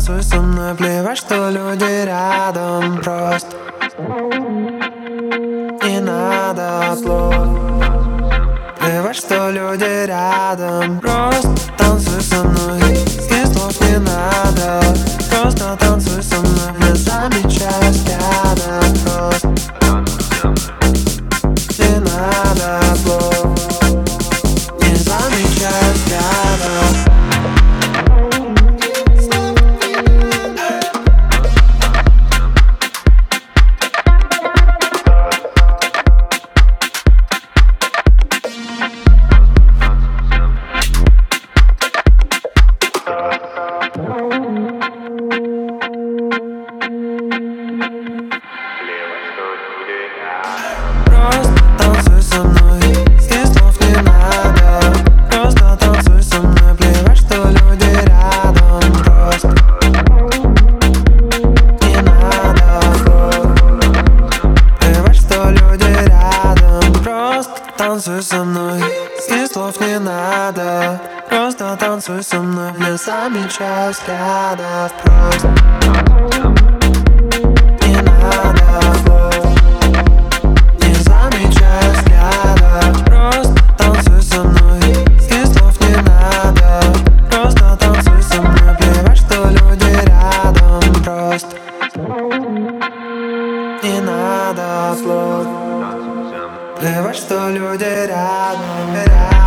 танцуй со мной, плевать, что люди рядом. Просто не надо слов, плевать, что люди рядом. Просто танцуй со мной, и слов не надо. Просто танцуй со мной, не замечай взгляда. Просто не надо слов, не замечай взгляда. Просто танцуй со мной, и слов не надо. Просто танцуй со мной, плевать, что люди рядом. Просто не надо слов, плевать, что люди рядом. Просто танцуй со мной, и слов не надо. Просто танцуй со мной, не замечай взглядов. Просто не надо слов, не замечай взглядов. Просто танцуй со мной, и слов не надо. Просто танцуй со мной, плевать, что люди рядом. Просто не надо слов, плевать, что люди рядом.